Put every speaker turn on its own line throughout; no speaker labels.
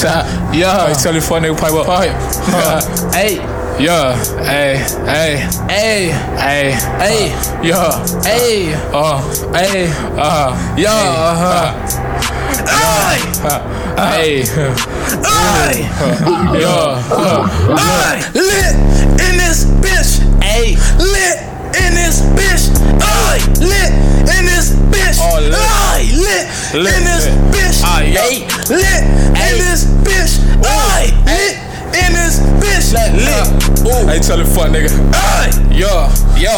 Yeah. Tell your fuck nigga pipe up.
Hey.
Yeah. Hey.
Hey.
Yeah.
Hey.
Hey.
Yeah.
Hey. Yeah.
Lit in this bitch. Hey. Lit in this bitch. Lit in this bitch. Lit in this bitch. Hey. Lit in this bitch. Lit in this bitch.
Lit. Hey, tell the fuck nigga. Yeah.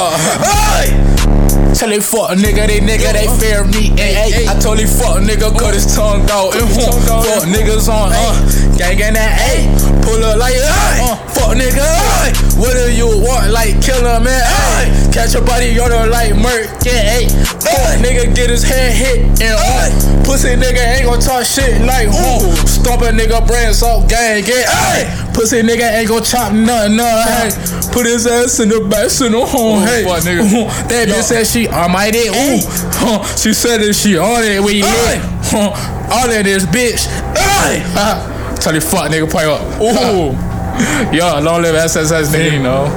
Tell they fuck nigga, they fear me. I told he fuck nigga, cut his tongue out. Fuck niggas on gang in that pull up like fuck nigga. What do you want? Like kill him, man. Catch your body on her like murk. Fuck nigga get his head hit and pussy nigga ain't gon' talk shit like stomp a nigga brains off gang. Pussy nigga ain't gon' chop nothing. Put his ass in the back, send him home.
Fuck nigga.
That bitch said she almighty. She said that she on it when you lit. All of this bitch. Tell the fuck nigga pipe up. Yo, long live SSS nigga, you know.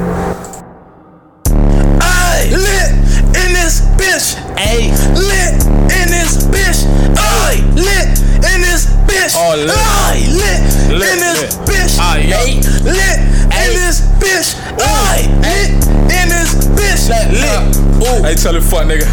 Lit in this bitch. Lit in this bitch. Lit in this bitch. Lit in this bitch. Lit in this bitch. Lit in this bitch.
Hey, tell the fuck nigga.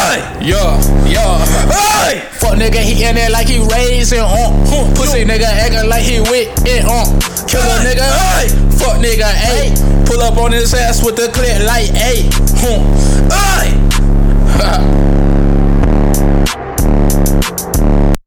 Fuck nigga, he in there like he raising pussy nigga acting like he with it kill a nigga. Fuck nigga, pull up on his ass with the clip like